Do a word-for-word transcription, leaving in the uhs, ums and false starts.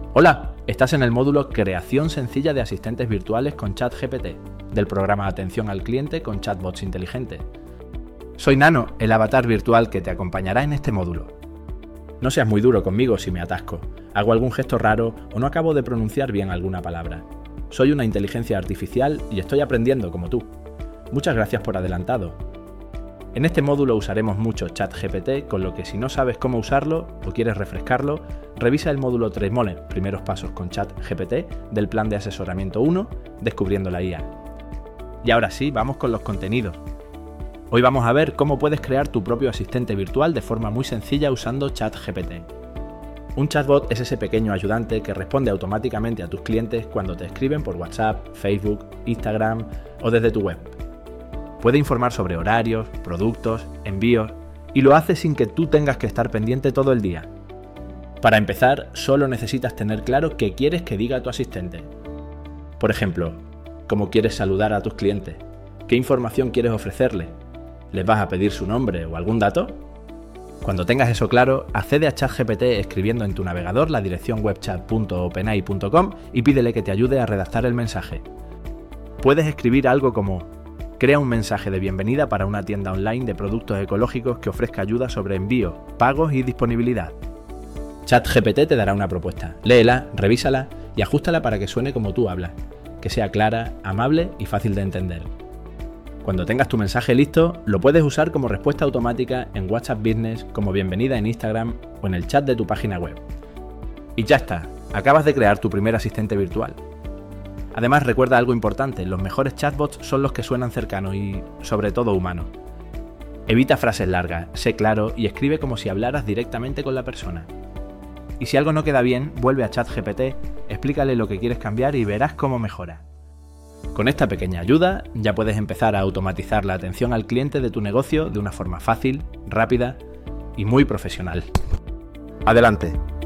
Hola, estás en el módulo Creación sencilla de asistentes virtuales con ChatGPT, del programa Atención al Cliente con Chatbots Inteligentes. Soy Nano, el avatar virtual que te acompañará en este módulo. No seas muy duro conmigo si me atasco, hago algún gesto raro o no acabo de pronunciar bien alguna palabra. Soy una inteligencia artificial y estoy aprendiendo como tú. Muchas gracias por adelantado. En este módulo usaremos mucho ChatGPT, con lo que si no sabes cómo usarlo o quieres refrescarlo, revisa el módulo tres Mole, primeros pasos con ChatGPT, del plan de asesoramiento uno, Descubriendo la I A. Y ahora sí, vamos con los contenidos. Hoy vamos a ver cómo puedes crear tu propio asistente virtual de forma muy sencilla usando ChatGPT. Un chatbot es ese pequeño ayudante que responde automáticamente a tus clientes cuando te escriben por WhatsApp, Facebook, Instagram o desde tu web. Puede informar sobre horarios, productos, envíos y lo hace sin que tú tengas que estar pendiente todo el día. Para empezar, solo necesitas tener claro qué quieres que diga tu asistente. Por ejemplo, cómo quieres saludar a tus clientes, qué información quieres ofrecerle, ¿les vas a pedir su nombre o algún dato? Cuando tengas eso claro, accede a ChatGPT escribiendo en tu navegador la dirección webchat punto openai punto com y pídele que te ayude a redactar el mensaje. Puedes escribir algo como: crea un mensaje de bienvenida para una tienda online de productos ecológicos que ofrezca ayuda sobre envío, pagos y disponibilidad. ChatGPT te dará una propuesta. Léela, revísala y ajústala para que suene como tú hablas, que sea clara, amable y fácil de entender. Cuando tengas tu mensaje listo, lo puedes usar como respuesta automática en WhatsApp Business, como bienvenida en Instagram o en el chat de tu página web. Y ya está, acabas de crear tu primer asistente virtual. Además, recuerda algo importante, los mejores chatbots son los que suenan cercanos y, sobre todo, humanos. Evita frases largas, sé claro y escribe como si hablaras directamente con la persona. Y si algo no queda bien, vuelve a ChatGPT, explícale lo que quieres cambiar y verás cómo mejora. Con esta pequeña ayuda, ya puedes empezar a automatizar la atención al cliente de tu negocio de una forma fácil, rápida y muy profesional. Adelante.